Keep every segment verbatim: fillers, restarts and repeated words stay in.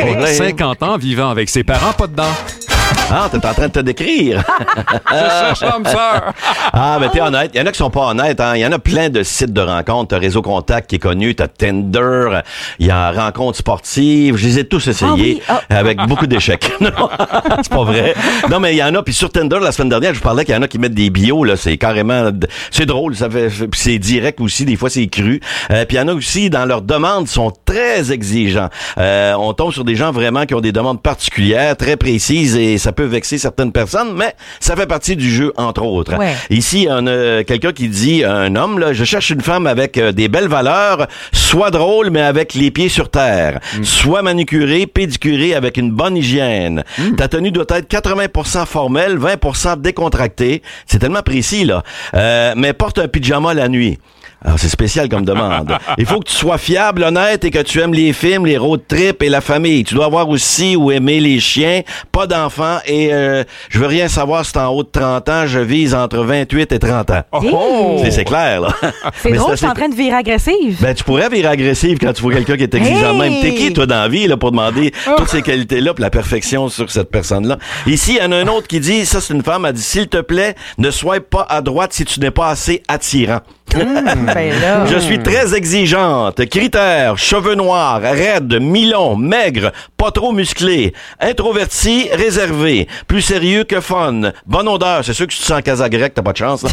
Eric, cinquante ans, vivant avec ses parents, pas dedans. Ah, t'es en train de te décrire. Je cherche l'âme sœur. Ah, mais t'es honnête. Il y en a qui sont pas honnêtes. Hein. Il y en a plein de sites de rencontres. T'as Réseau Contact qui est connu. T'as Tinder. Il y a Rencontres sportives. Je les ai tous essayés ah oui. oh. avec beaucoup d'échecs. Non, c'est pas vrai. Non, mais il y en a. Puis sur Tinder, la semaine dernière, je vous parlais qu'il y en a qui mettent des bios. Là, c'est carrément... C'est drôle. Ça fait... Puis c'est direct aussi. Des fois, c'est cru. Euh, puis il y en a aussi, dans leurs demandes, sont très exigeants. Euh, on tombe sur des gens vraiment qui ont des demandes particulières, très précises, et ça peut vexer certaines personnes, mais ça fait partie du jeu, entre autres. Ouais. Ici, on a quelqu'un qui dit, un homme, là, je cherche une femme avec euh, des belles valeurs, soit drôle, mais avec les pieds sur terre, mm. soit manucurée, pédicurée, avec une bonne hygiène. Mm. Ta tenue doit être quatre-vingts pour cent formelle, vingt pour cent décontractée. C'est tellement précis, là. Euh, mais porte un pyjama la nuit. Alors, c'est spécial comme demande. Il faut que tu sois fiable, honnête et que tu aimes les films, les road trips et la famille. Tu dois avoir aussi ou aimer les chiens, pas d'enfants et euh, je veux rien savoir si t'es en haut de trente ans, je vise entre vingt-huit et trente ans. Oh! C'est, c'est clair, là. C'est Mais drôle, c'est je suis en train de virer agressive. Ben, tu pourrais virer agressive quand tu vois quelqu'un qui est exigeant. Hey! Même, t'es qui, toi, dans la vie, là, pour demander toutes ces qualités-là, puis la perfection sur cette personne-là. Ici, il y en a un autre qui dit, ça, c'est une femme, elle dit, s'il te plaît, ne swipe pas à droite si tu n'es pas assez attirant. Mmh, ben là. Je suis très exigeante. Critères, cheveux noirs, raides, mi-longs, maigres, pas trop musclés, introverti, réservé, plus sérieux que fun, bonne odeur. C'est sûr que si tu sens casa grec, t'as pas de chance.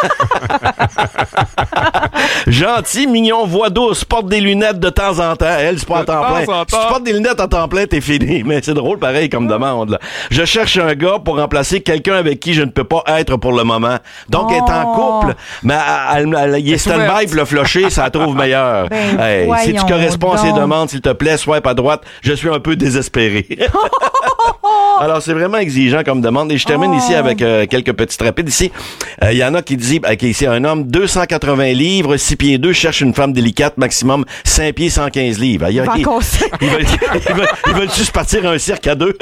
Gentil, mignon, voix douce, porte des lunettes de temps en temps. Elle, c'est pas à temps plein. Si tu portes des lunettes à temps plein, t'es fini. Mais c'est drôle, pareil, comme demande. Là. Je cherche un gars pour remplacer quelqu'un avec qui je ne peux pas être pour le moment. Donc, elle est en couple, mais elle, elle, elle, il est stand-by pour le flusher, ça la trouve meilleure. Ben, hey, si tu corresponds donc. à ces demandes, s'il te plaît, swipe à droite. Je suis un peu désespéré. Alors, c'est vraiment exigeant comme demande. Et je termine oh. ici avec euh, quelques petites rapides. Ici, il euh, y en a qui disent, euh, ici, un homme, deux cent quatre-vingts livres, six pieds deux, cherche une femme délicate, maximum cinq pieds, cent quinze livres. Ils veulent, ils veulent, ils veulent, ils veulent juste partir à un cirque à deux.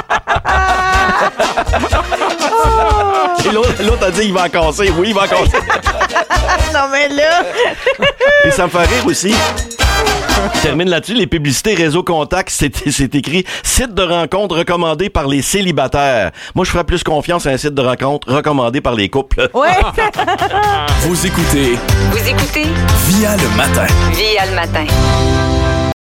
Et l'autre, l'autre a dit, il va en casser. Oui, il va en casser. Non, mais là... Et ça me fait rire aussi. Je termine là-dessus. Les publicités Réseau Contact, c'est, c'est écrit site de rencontre recommandé par les célibataires. Moi, je ferais plus confiance à un site de rencontre recommandé par les couples. Ouais. Vous écoutez Vous écoutez Via le matin. Via le matin.